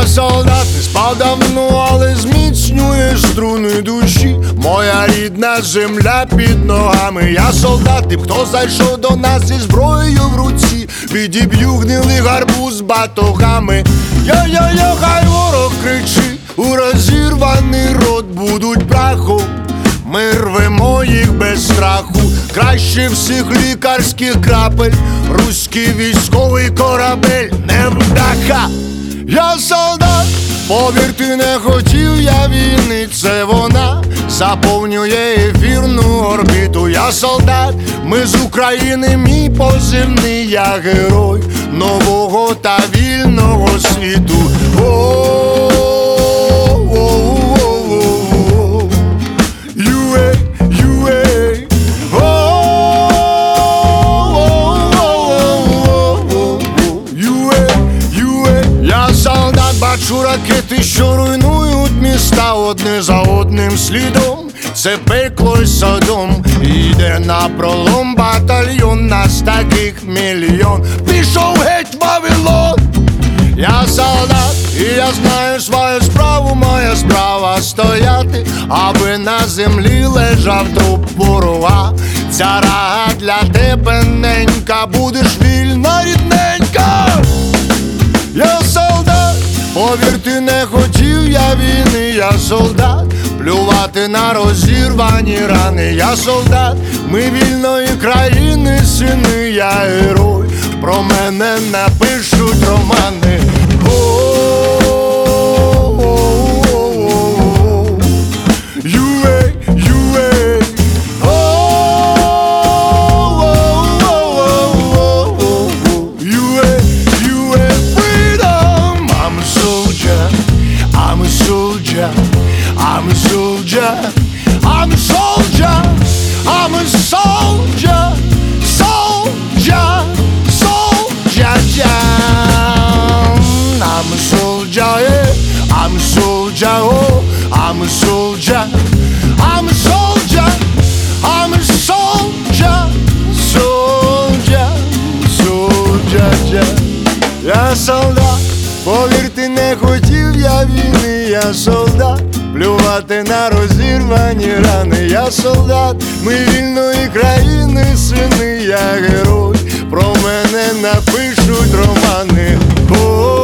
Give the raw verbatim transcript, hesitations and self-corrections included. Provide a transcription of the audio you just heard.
Я солдат, не спав давно, але зміцнює струни душі. Моя рідна земля під ногами. Я солдат, тим, хто зайшов до нас зі зброєю в руці. Відіб'ю гнилий гарбуз батогами. Йо-йо-йо, хай ворог кричить, у розірваний рот будуть прахом. Ми рвемо їх без страху, краще всіх лікарських крапель. Руський військовий корабель, невдаха. Я солдат, повірте, не хотів я війни, це вона заповнює ефірну орбіту. Я солдат, ми з України, мій позивний, я герой нового та вільного світу. Бачу ракети, що руйнують міста одне за одним слідом. Це пекло й Содом. Іде на пролом батальйон, нас таких мільйон. Пішов геть Вавилон. Я солдат, і я знаю свою справу. Моя справа стояти, аби на землі лежав труп ворога. Ця рага для тебе ненька, будеш вільна, рідненька. Я солдат, повірте, не хотів я війни, я солдат, плювати на розірвані рани. Я солдат, ми вільної країни, сини, я герой, про мене напишуть романи. I'm a soldier, I'm a soldier, I'm a soldier, soldier, soldier, yeah. I'm a soldier, yeah. I'm a soldier, oh, I'm a soldier, I'm a soldier, I'm a soldier, soldier, soldier, yeah. Я солдат, повірте, не хотів я війни, я солдат, плювати на розірвані рани. Я солдат, ми вільної країни, сини, я герой, про мене напишуть романи. О